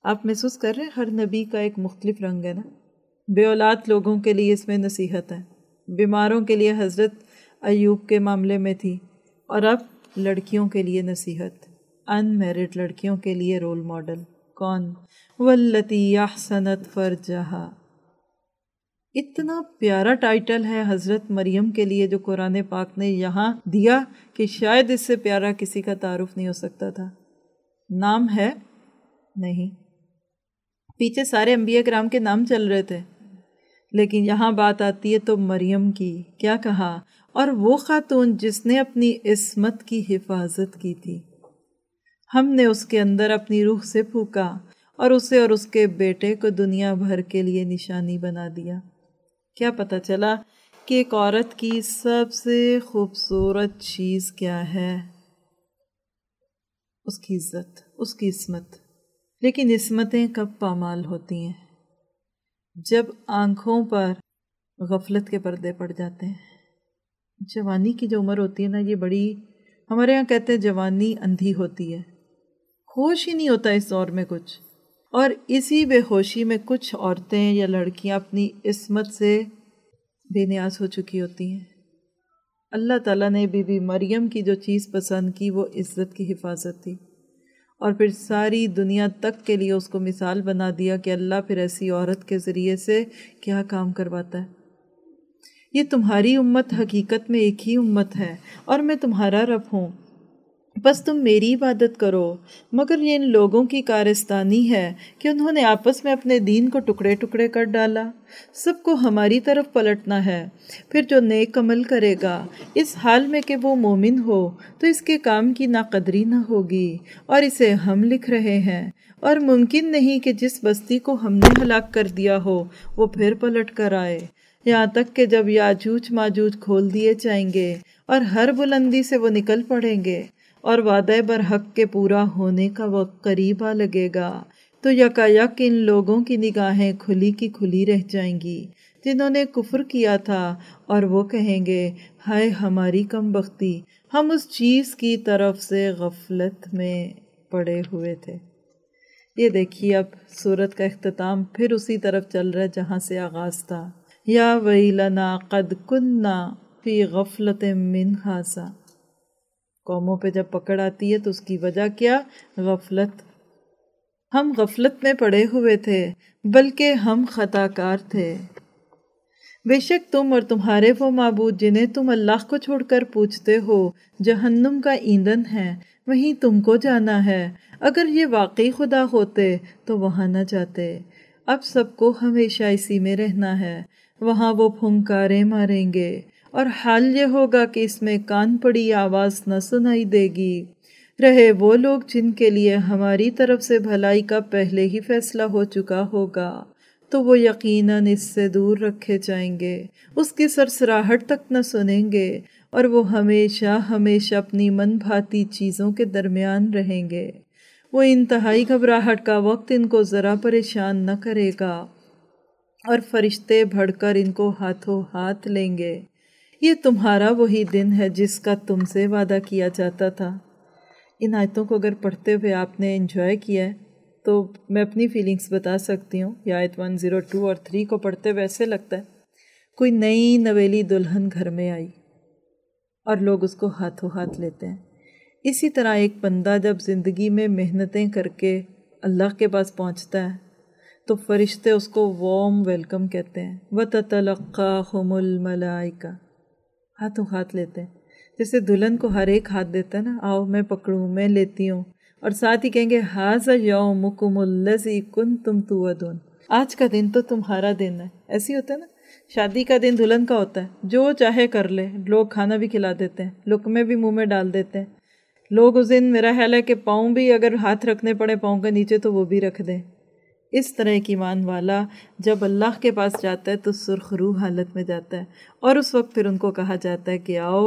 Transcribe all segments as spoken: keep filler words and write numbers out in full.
آپ محسوس کر رہے ہیں ہر نبی کا ایک مختلف رنگ ہے نا. بے اولاد لوگوں کے لیے اس میں نصیحت ہے، بیماروں کے لیے حضرت ایوب کے معاملے میں تھی، اور اب لڑکیوں کے لیے نصیحت، ان میرڈ لڑکیوں کے لیے رول ماڈل کون؟ واللتی احسنت فرجہا. اتنا پیارا ٹائٹل ہے حضرت مریم کے لیے جو قرآن پاک نے یہاں دیا کہ شاید اس سے پیارا کسی کا تعارف نہیں ہو سکتا تھا. نام ہے نہیں، پیچھے سارے انبیاء کرام کے نام چل رہے تھے، لیکن یہاں بات آتی ہے تو مریم کی. کیا کہا؟ اور وہ خاتون جس نے اپنی عصمت کی حفاظت کی تھی، ہم نے اس کے اندر اپنی روح سے پھونکا اور اسے اور اس کے بیٹے کو دنیا بھر کے لیے نشانی بنا دیا. کیا پتہ چلا کہ ایک عورت کی سب سے خوبصورت چیز کیا ہے؟ اس کی عزت، اس کی عصمت. لیکن عصمتیں کب پامال ہوتی ہیں؟ جب آنکھوں پر غفلت کے پردے پڑ جاتے ہیں. جوانی کی جو عمر ہوتی ہے نا، یہ بڑی، ہمارے ہاں کہتے ہیں جوانی اندھی ہوتی ہے، ہوش ہی نہیں ہوتا اس دور میں کچھ. اور اسی بے ہوشی میں کچھ عورتیں یا لڑکیاں اپنی عصمت سے بے نیاز ہو چکی ہوتی ہیں. اللہ تعالیٰ نے بی بی مریم کی جو چیز پسند کی وہ عزت کی حفاظت تھی، اور پھر ساری دنیا تک کے لیے اس کو مثال بنا دیا کہ اللہ پھر ایسی عورت کے ذریعے سے کیا کام کرواتا ہے. یہ تمہاری امت حقیقت میں ایک ہی امت ہے اور میں تمہارا رب ہوں، بس تم میری عبادت کرو. مگر یہ ان لوگوں کی کارستانی ہے کہ انہوں نے آپس میں اپنے دین کو ٹکڑے ٹکڑے کر ڈالا. سب کو ہماری طرف پلٹنا ہے. پھر جو نیک عمل کرے گا اس حال میں کہ وہ مومن ہو تو اس کے کام کی ناقدری نہ ہوگی، اور اسے ہم لکھ رہے ہیں. اور ممکن نہیں کہ جس بستی کو ہم نے ہلاک کر دیا ہو وہ پھر پلٹ کر آئے، یہاں تک کہ جب یاجوج ماجوج کھول دیے جائیں گے اور ہر بلندی سے وہ نکل پڑیں گے اور وعدہ برحق کے پورا ہونے کا وقت قریب آ لگے گا، تو یکا یک ان لوگوں کی نگاہیں کھلی کی کھلی رہ جائیں گی جنہوں نے کفر کیا تھا، اور وہ کہیں گے ہائے ہماری کم بختی، ہم اس چیز کی طرف سے غفلت میں پڑے ہوئے تھے. یہ دیکھیے اب سورت کا اختتام پھر اسی طرف چل رہا ہے جہاں سے آغاز تھا. یا ویلنا قد کننا فی غفلت من ھذا. قوموں پہ جب پکڑ آتی ہے تو اس کی وجہ کیا؟ غفلت. ہم غفلت میں پڑے ہوئے تھے، بلکہ ہم خطا کار تھے. بے شک تم اور تمہارے وہ معبود جنہیں تم اللہ کو چھوڑ کر پوجتے ہو جہنم کا ایندھن ہے، وہیں تم کو جانا ہے. اگر یہ واقعی خدا ہوتے تو وہاں نہ جاتے. اب سب کو ہمیشہ اسی میں رہنا ہے، وہاں وہ پھنکارے ماریں گے، اور حال یہ ہوگا کہ اس میں کان پڑی آواز نہ سنائی دے گی. رہے وہ لوگ جن کے لیے ہماری طرف سے بھلائی کا پہلے ہی فیصلہ ہو چکا ہوگا تو وہ یقیناً اس سے دور رکھے جائیں گے، اس کی سرسراہٹ تک نہ سنیں گے، اور وہ ہمیشہ ہمیشہ اپنی من بھاتی چیزوں کے درمیان رہیں گے. وہ انتہائی گھبراہٹ کا وقت ان کو ذرا پریشان نہ کرے گا، اور فرشتے بڑھ کر ان کو ہاتھوں ہاتھ لیں گے. یہ تمہارا وہی دن ہے جس کا تم سے وعدہ کیا جاتا تھا. ان آیتوں کو اگر پڑھتے ہوئے آپ نے انجوائے کیا ہے تو میں اپنی فیلنگز بتا سکتی ہوں. یہ آیت ون زیرو ٹو اور تھری کو پڑھتے ہوئے ایسے لگتا ہے کوئی نئی نویلی دلہن گھر میں آئی اور لوگ اس کو ہاتھوں ہاتھ لیتے ہیں. اسی طرح ایک بندہ جب زندگی میں محنتیں کر کے اللہ کے پاس پہنچتا ہے تو فرشتے اس کو وارم ویلکم کہتے ہیں. وَتَتَلَقَّاهُمُ الْمَلَائِكَةُ. ہاتھوں ہاتھ لیتے ہیں جیسے دلہن کو ہر ایک ہاتھ دیتا ہے نا، آؤ میں پکڑوں، میں لیتی ہوں، اور ساتھ ہی کہیں گے ھذا یومکم الذی کنتم توعدون. آج کا دن تو تمہارا دن ہے. ایسی ہوتا ہے نا، شادی کا دن دلہن کا ہوتا ہے، جو چاہے کر لے، لوگ کھانا بھی کھلا دیتے ہیں، لقمے بھی منہ میں ڈال دیتے ہیں. لوگ اس دن میرا خیال ہے کہ پاؤں بھی اگر ہاتھ رکھنے پڑے پاؤں کے نیچے تو وہ بھی رکھ دیں. اس طرح ایک ایمان والا جب اللہ کے پاس جاتا ہے تو سرخ روح حالت میں جاتا ہے، اور اس وقت پھر ان کو کہا جاتا ہے کہ آؤ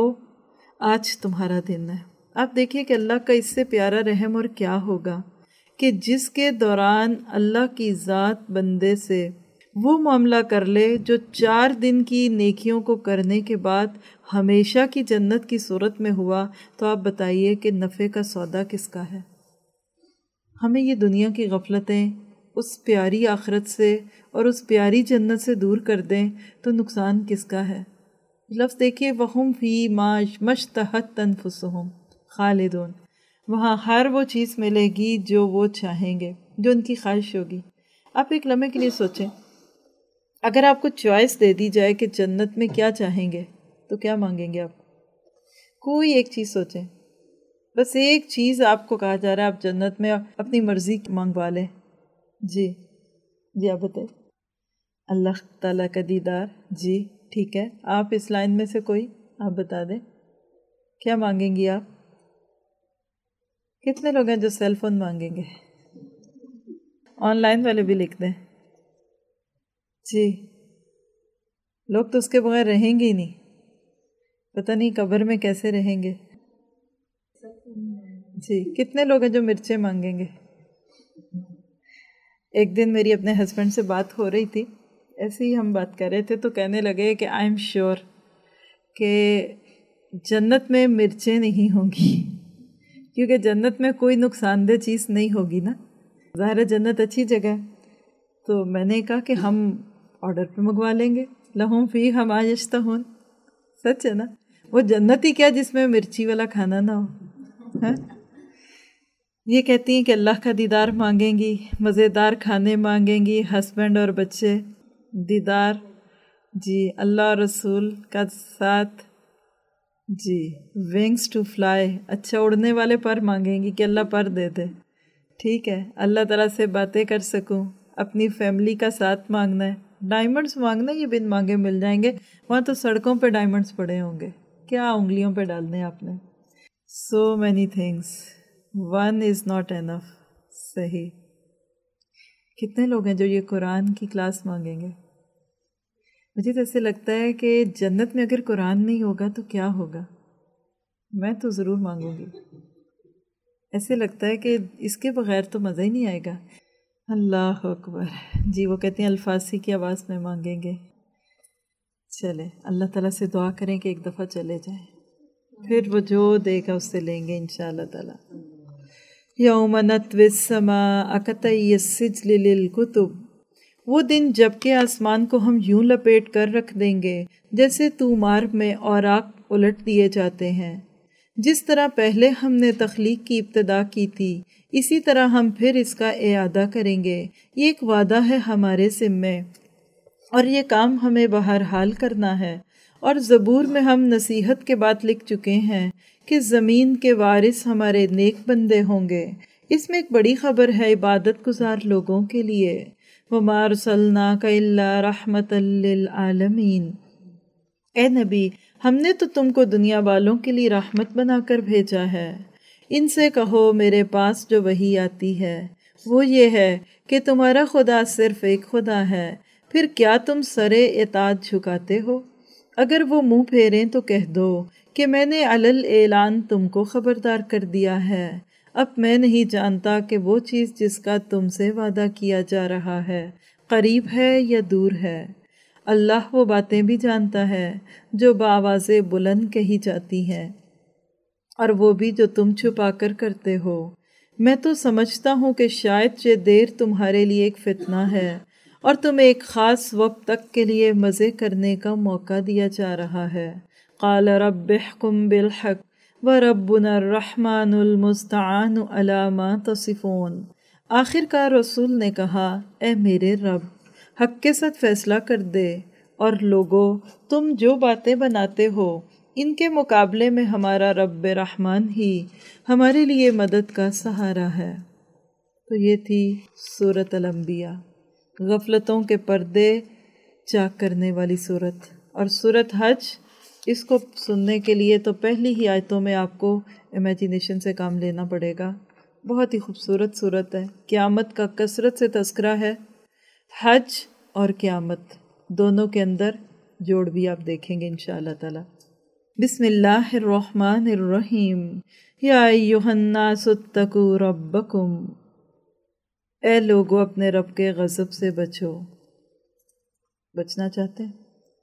آج تمہارا دن ہے. آپ دیکھیے کہ اللہ کا اس سے پیارا رحم اور کیا ہوگا کہ جس کے دوران اللہ کی ذات بندے سے وہ معاملہ کر لے جو چار دن کی نیکیوں کو کرنے کے بعد ہمیشہ کی جنت کی صورت میں ہوا، تو آپ بتائیے کہ نفع کا سودا کس کا ہے؟ ہمیں یہ دنیا کی غفلتیں اس پیاری آخرت سے اور اس پیاری جنت سے دور کر دیں تو نقصان کس کا ہے؟ لفظ دیکھیے، وَهُمْ فِي مَا اشْتَهَتْ أَنفُسُهُمْ خالدون، وہاں ہر وہ چیز ملے گی جو وہ چاہیں گے، جو ان کی خواہش ہوگی۔ آپ ایک لمحے کے لیے سوچیں، اگر آپ کو چوائس دے دی جائے کہ جنت میں کیا چاہیں گے تو کیا مانگیں گے آپ؟ کوئی ایک چیز سوچیں، بس ایک چیز آپ کو کہا جا رہا ہے آپ جنت میں اپنی مرضی مانگوا لیں۔ جی جی آپ بتائیں۔ اللہ تعالیٰ کا دیدار، جی ٹھیک ہے، آپ اس لائن میں سے کوئی آپ بتا دیں کیا مانگیں گی آپ؟ کتنے لوگ ہیں جو سیل فون مانگیں گے؟ آن لائن والے بھی لکھ دیں۔ جی لوگ تو اس کے بغیر رہیں گے ہی نہیں، پتہ نہیں قبر میں کیسے رہیں گے۔ جی کتنے لوگ ہیں جو مرچیں مانگیں گے؟ ایک دن میری اپنے ہسبینڈ سے بات ہو رہی تھی، ایسے ہی ہم بات کر رہے تھے تو کہنے لگے کہ آئی ایم شیور کہ جنت میں مرچیں نہیں ہوں گی، کیونکہ جنت میں کوئی نقصان دہ چیز نہیں ہوگی نا، ظاہر ہے جنت اچھی جگہ ہے۔ تو میں نے کہا کہ ہم آرڈر پہ منگوا لیں گے، لہم فیہا ما یشتہون، سچ ہے نا، وہ جنت ہی کیا جس میں مرچی والا کھانا نہ ہو۔ ہاں یہ کہتی ہیں کہ اللہ کا دیدار مانگیں گی، مزیدار کھانے مانگیں گی، ہسبینڈ اور بچے، دیدار، جی اللہ اور رسول کا ساتھ، جی ونگس ٹو فلائی، اچھا اڑنے والے پر مانگیں گی کہ اللہ پر دے دے، ٹھیک ہے، اللہ تعالیٰ سے باتیں کر سکوں، اپنی فیملی کا ساتھ مانگنا ہے، ڈائمنڈز مانگنا، یہ بن مانگے مل جائیں گے، وہاں تو سڑکوں پہ ڈائمنڈز پڑے ہوں گے، کیا انگلیوں پہ ڈالنے آپ نے، so many things, one is not enough, صحیح۔ کتنے لوگ ہیں جو یہ قرآن کی کلاس مانگیں گے؟ مجھے تو ایسے لگتا ہے کہ جنت میں اگر قرآن نہیں ہوگا تو کیا ہوگا؟ میں تو ضرور مانگوں گی، ایسے لگتا ہے کہ اس کے بغیر تو مزہ ہی نہیں آئے گا۔ اللہ اکبر، جی وہ کہتے ہیں الفاظی کی آواز میں مانگیں گے۔ چلے اللہ تعالیٰ سے دعا کریں کہ ایک دفعہ چلے جائیں، پھر وہ جو دے گا اس سے لیں گے انشاءاللہ تعالیٰ۔ یوم نطوی السماء کطی السجل للکتب، وہ دن جب کہ آسمان کو ہم یوں لپیٹ کر رکھ دیں گے جیسے طومار میں اوراق الٹ دیے جاتے ہیں۔ جس طرح پہلے ہم نے تخلیق کی ابتدا کی تھی اسی طرح ہم پھر اس کا اعادہ کریں گے، یہ ایک وعدہ ہے ہمارے ذمے اور یہ کام ہمیں بہرحال کرنا ہے۔ اور زبور میں ہم نصیحت کے بعد لکھ چکے ہیں کہ زمین کے وارث ہمارے نیک بندے ہوں گے۔ اس میں ایک بڑی خبر ہے عبادت گزار لوگوں کے لیے۔ وَمَا أَرْسَلْنَاكَ إِلَّا رَحْمَةً لِّلْعَالَمِينَ، اے نبی ہم نے تو تم کو دنیا والوں کے لیے رحمت بنا کر بھیجا ہے۔ ان سے کہو میرے پاس جو وحی آتی ہے وہ یہ ہے کہ تمہارا خدا صرف ایک خدا ہے، پھر کیا تم سر اطاعت جھکاتے ہو؟ اگر وہ منہ پھیریں تو کہہ دو کہ میں نے علل اعلان تم کو خبردار کر دیا ہے، اب میں نہیں جانتا کہ وہ چیز جس کا تم سے وعدہ کیا جا رہا ہے قریب ہے یا دور ہے۔ اللہ وہ باتیں بھی جانتا ہے جو بآواز بلند کہی جاتی ہیں اور وہ بھی جو تم چھپا کر کرتے ہو۔ میں تو سمجھتا ہوں کہ شاید یہ دیر تمہارے لیے ایک فتنہ ہے اور تمہیں ایک خاص وقت تک کے لیے مزے کرنے کا موقع دیا جا رہا ہے۔ قال رب احکم بالحق وربنا الرحمن المستعان علی ما تصفون، آخر کار رسول نے کہا اے میرے رب حق کے ساتھ فیصلہ کر دے، اور لوگو تم جو باتیں بناتے ہو ان کے مقابلے میں ہمارا رب رحمان ہی ہمارے لیے مدد کا سہارا ہے۔ تو یہ تھی سورۃ الانبیاء، غفلتوں کے پردے چاک کرنے والی سورت۔ اور سورۃ حج، اس کو سننے کے لیے تو پہلی ہی آیتوں میں آپ کو امیجینیشن سے کام لینا پڑے گا۔ بہت ہی خوبصورت سورت ہے، قیامت کا کثرت سے تذکرہ ہے، حج اور قیامت دونوں کے اندر جوڑ بھی آپ دیکھیں گے انشاءاللہ تعالی۔ بسم اللہ الرحمن الرحیم، یا ایہا الناس اتقوا ربکم، اے لوگو اپنے رب کے غضب سے بچو، بچنا چاہتے ہیں؟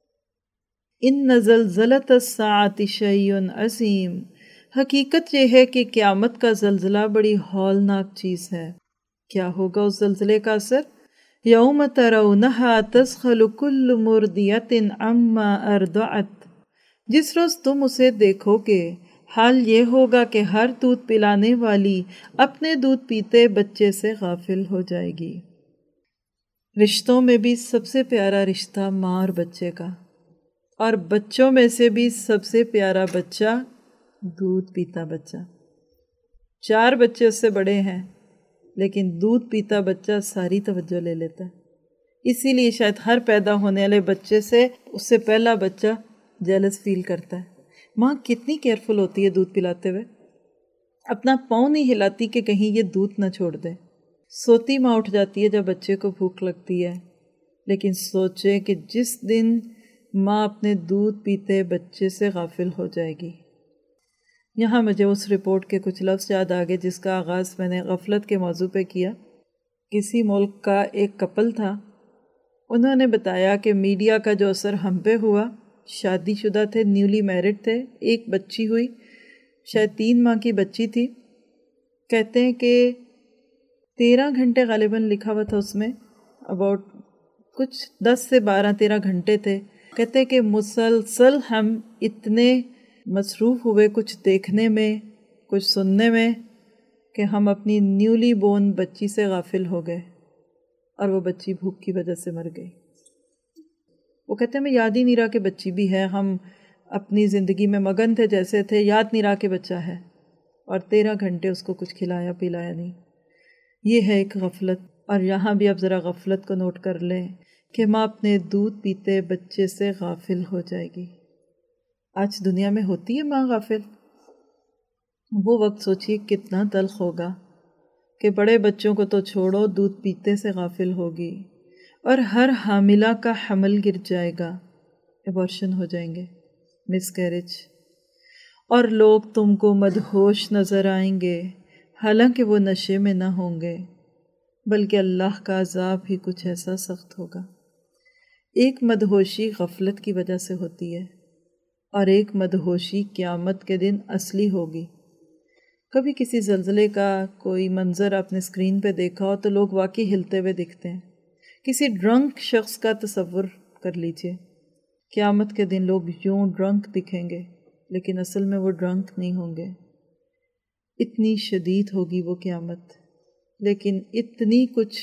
ان زلزلۃ الساعۃ شیء عظیم، حقیقت یہ ہے کہ قیامت کا زلزلہ بڑی ہولناک چیز ہے۔ کیا ہوگا اس زلزلے کا اثر؟ یوم ترونہا تذہل کل مرضیۃ عما ارضعت، جس روز تم اسے دیکھو گے حال یہ ہوگا کہ ہر دودھ پلانے والی اپنے دودھ پیتے بچے سے غافل ہو جائے گی۔ رشتوں میں بھی سب سے پیارا رشتہ ماں اور بچے کا، اور بچوں میں سے بھی سب سے پیارا بچہ دودھ پیتا بچہ۔ چار بچے اس سے بڑے ہیں لیکن دودھ پیتا بچہ ساری توجہ لے لیتا ہے، اسی لیے شاید ہر پیدا ہونے والے بچے سے اس سے پہلا بچہ جیلس فیل کرتا ہے۔ ماں کتنی کیئرفل ہوتی ہے دودھ پلاتے ہوئے، اپنا پاؤں نہیں ہلاتی کہ کہیں یہ دودھ نہ چھوڑ دے۔ سوتی ماں اٹھ جاتی ہے جب بچے کو بھوک لگتی ہے، لیکن سوچے کہ جس دن ماں اپنے دودھ پیتے بچے سے غافل ہو جائے گی۔ یہاں مجھے اس رپورٹ کے کچھ لفظ یاد آگئے جس کا آغاز میں نے غفلت کے موضوع پہ کیا۔ کسی ملک کا ایک کپل تھا، انہوں نے بتایا کہ میڈیا کا جو اثر ہم پہ ہوا، شادی شدہ تھے، نیولی میرڈ تھے، ایک بچی ہوئی، شاید تین ماہ کی بچی تھی۔ کہتے ہیں کہ تیرہ گھنٹے غالباً لکھا ہوا تھا اس میں، اباؤٹ کچھ دس سے بارہ تیرہ گھنٹے تھے۔ کہتے ہیں کہ مسلسل ہم اتنے مصروف ہوئے کچھ دیکھنے میں، کچھ سننے میں، کہ ہم اپنی نیولی بورن بچی سے غافل ہو گئے، اور وہ بچی بھوک کی وجہ سے مر گئی۔ وہ کہتے ہیں میں یاد ہی نہیں رہا کہ بچی بھی ہے، ہم اپنی زندگی میں مگن تھے جیسے تھے، یاد نہیں رہا کہ بچہ ہے، اور تیرہ گھنٹے اس کو کچھ کھلایا پلایا نہیں۔ یہ ہے ایک غفلت، اور یہاں بھی اب ذرا غفلت کو نوٹ کر لیں کہ ماں اپنے دودھ پیتے بچے سے غافل ہو جائے گی۔ آج دنیا میں ہوتی ہے ماں غافل؟ وہ وقت سوچیے کتنا تلخ ہوگا کہ بڑے بچوں کو تو چھوڑو، دودھ پیتے سے غافل ہوگی، اور ہر حاملہ کا حمل گر جائے گا، ایبارشن ہو جائیں گے، مس کیریج، اور لوگ تم کو مدہوش نظر آئیں گے، حالانکہ وہ نشے میں نہ ہوں گے، بلکہ اللہ کا عذاب ہی کچھ ایسا سخت ہوگا۔ ایک مدہوشی غفلت کی وجہ سے ہوتی ہے، اور ایک مدہوشی قیامت کے دن اصلی ہوگی۔ کبھی کسی زلزلے کا کوئی منظر آپ نے اسکرین پہ دیکھا ہو تو لوگ واقعی ہلتے ہوئے دکھتے ہیں۔ کسی ڈرنک شخص کا تصور کر لیجئے، قیامت کے دن لوگ یوں ڈرنک دکھیں گے، لیکن اصل میں وہ ڈرنک نہیں ہوں گے۔ اتنی شدید ہوگی وہ قیامت، لیکن اتنی کچھ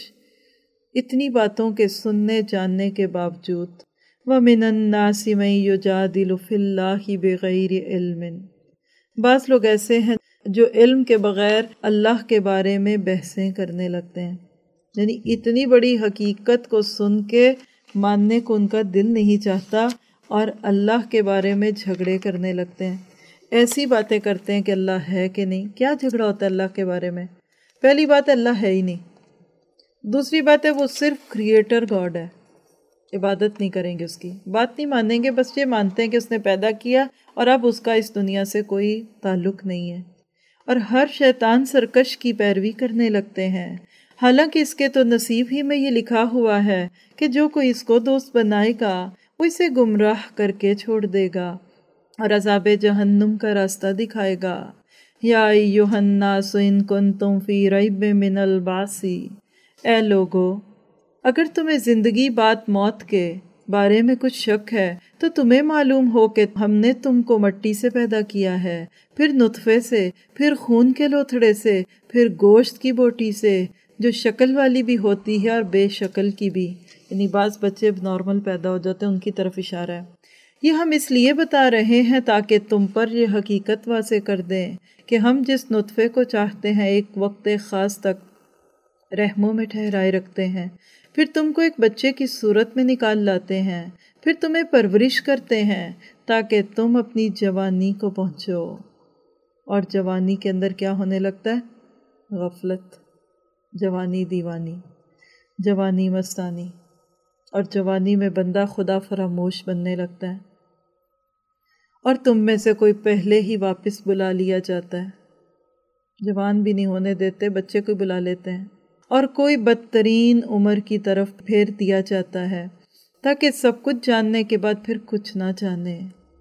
اتنی باتوں کے سننے جاننے کے باوجود وَمِنَ النَّاسِ مَن يُجَادِلُ فِي اللَّهِ بِغَيْرِ عِلْمٍ، بعض لوگ ایسے ہیں جو علم کے بغیر اللہ کے بارے میں بحثیں کرنے لگتے ہیں، یعنی اتنی بڑی حقیقت کو سن کے ماننے کو ان کا دل نہیں چاہتا، اور اللہ کے بارے میں جھگڑے کرنے لگتے ہیں، ایسی باتیں کرتے ہیں کہ اللہ ہے کہ نہیں۔ کیا جھگڑا ہوتا ہے اللہ کے بارے میں؟ پہلی بات ہے اللہ ہے ہی نہیں، دوسری بات ہے وہ صرف کریٹر گاڈ ہے، عبادت نہیں کریں گے، اس کی بات نہیں مانیں گے، بس یہ مانتے ہیں کہ اس نے پیدا کیا اور اب اس کا اس دنیا سے کوئی تعلق نہیں ہے، اور ہر شیطان سرکش کی پیروی کرنے لگتے ہیں، حالانکہ اس کے تو نصیب ہی میں یہ لکھا ہوا ہے کہ جو کوئی اس کو دوست بنائے گا وہ اسے گمراہ کر کے چھوڑ دے گا اور عذاب جہنم کا راستہ دکھائے گا۔ یا ایھا الناس ان کنتم فی ریب من البعث، اے لوگو اگر تمہیں زندگی بعد موت کے بارے میں کچھ شک ہے تو تمہیں معلوم ہو کہ ہم نے تم کو مٹی سے پیدا کیا ہے، پھر نطفے سے، پھر خون کے لوتھڑے سے، پھر گوشت کی بوٹی سے، جو شکل والی بھی ہوتی ہے اور بے شکل کی بھی، یعنی بعض بچے نارمل پیدا ہو جاتے ہیں، ان کی طرف اشارہ ہے۔ یہ ہم اس لیے بتا رہے ہیں تاکہ تم پر یہ حقیقت واضح کر دیں کہ ہم جس نطفے کو چاہتے ہیں ایک وقت خاص تک رحموں میں ٹھہرائے رکھتے ہیں، پھر تم کو ایک بچے کی صورت میں نکال لاتے ہیں، پھر تمہیں پرورش کرتے ہیں تاکہ تم اپنی جوانی کو پہنچو، اور جوانی کے اندر کیا ہونے لگتا ہے؟ غفلت، جوانی دیوانی، جوانی مستانی، اور جوانی میں بندہ خدا فراموش بننے لگتا ہے، اور تم میں سے کوئی پہلے ہی واپس بلا لیا جاتا ہے، جوان بھی نہیں ہونے دیتے، بچے کو بلا لیتے ہیں، اور کوئی بدترین عمر کی طرف پھیر دیا جاتا ہے تاکہ سب کچھ جاننے کے بعد پھر کچھ نہ جانے۔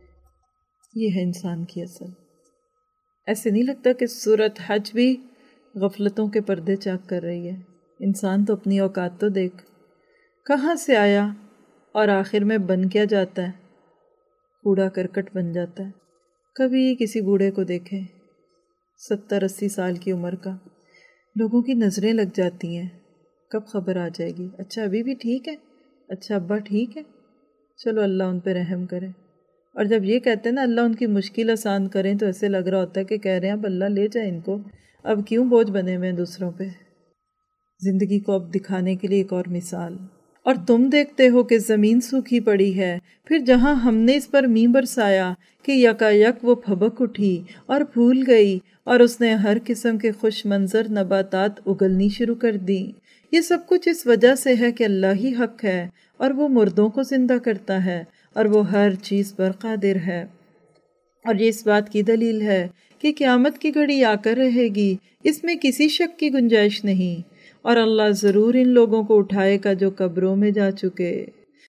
یہ ہے انسان کی اصل۔ ایسے نہیں لگتا کہ سورۃ حج بھی غفلتوں کے پردے چاک کر رہی ہے؟ انسان تو اپنی اوقات تو دیکھ، کہاں سے آیا اور آخر میں بن کیا جاتا ہے؟ کوڑا کرکٹ بن جاتا ہے۔ کبھی کسی بوڑھے کو دیکھیں، ستر اسی سال کی عمر کا، لوگوں کی نظریں لگ جاتی ہیں، کب خبر آ جائے گی؟ اچھا ابھی بھی ٹھیک ہے، اچھا ابا ٹھیک ہے، چلو اللہ ان پہ رحم کرے۔ اور جب یہ کہتے ہیں نا اللہ ان کی مشکل آسان کریں، تو ایسے لگ رہا ہوتا ہے کہ کہہ رہے ہیں اب اللہ لے جائے ان کو، اب کیوں بوجھ بنے ہوئے ہیں دوسروں پہ۔ زندگی کو اب دکھانے کے لیے ایک اور مثال۔ اور تم دیکھتے ہو کہ زمین سوکھی پڑی ہے، پھر جہاں ہم نے اس پر مینہ برسایا کہ یکا یک وہ پھبک اٹھی اور پھول گئی، اور اس نے ہر قسم کے خوش منظر نباتات اگلنی شروع کر دی۔ یہ سب کچھ اس وجہ سے ہے کہ اللہ ہی حق ہے، اور وہ مردوں کو زندہ کرتا ہے، اور وہ ہر چیز پر قادر ہے۔ اور یہ اس بات کی دلیل ہے کہ قیامت کی گھڑی آ کر رہے گی، اس میں کسی شک کی گنجائش نہیں، اور اللہ ضرور ان لوگوں کو اٹھائے گا جو قبروں میں جا چکے۔